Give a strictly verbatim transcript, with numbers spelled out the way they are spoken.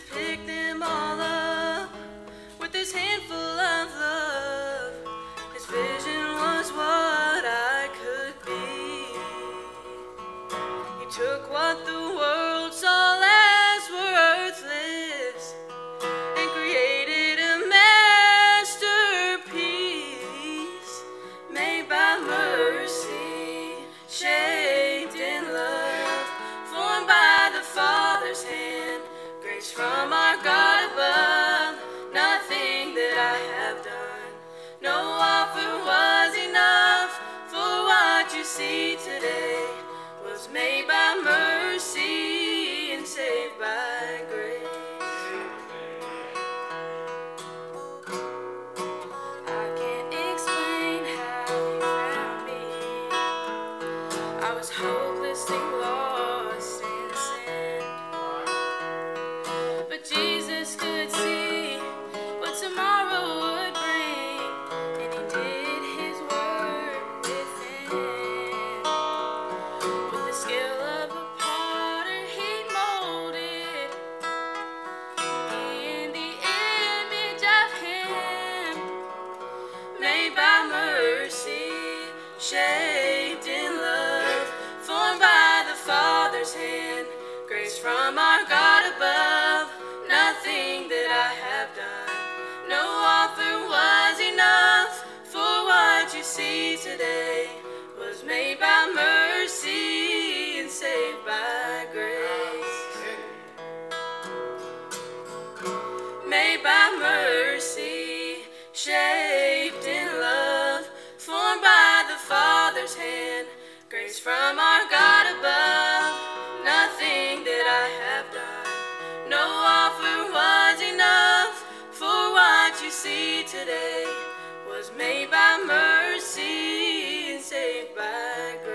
Jesus picked them all up with his handful of love. His vision was what I could be. He took what the world saw as worthless and created a masterpiece made by mercy, shaped in love, formed by the Father's hand, grace from our God above. Nothing that I have done, no offer was enough for what you see today, was made by mercy and saved by grace. I can't explain how you found me. I was hopelessly lost in sin, but Jesus could see what tomorrow would bring, and he did his work within. With the skill of a potter he molded me in the image of him, made by mercy, shaped in love, formed by the Father's hand, grace from our God above. Nothing that I have done, no offer was enough for what you see today, was made by mercy and saved by grace. Made by mercy, shaped in love, formed by the Father's hand, grace from our God above. Nothing that I have done, no offer was enough for what you see today, was made by mercy and saved by grace.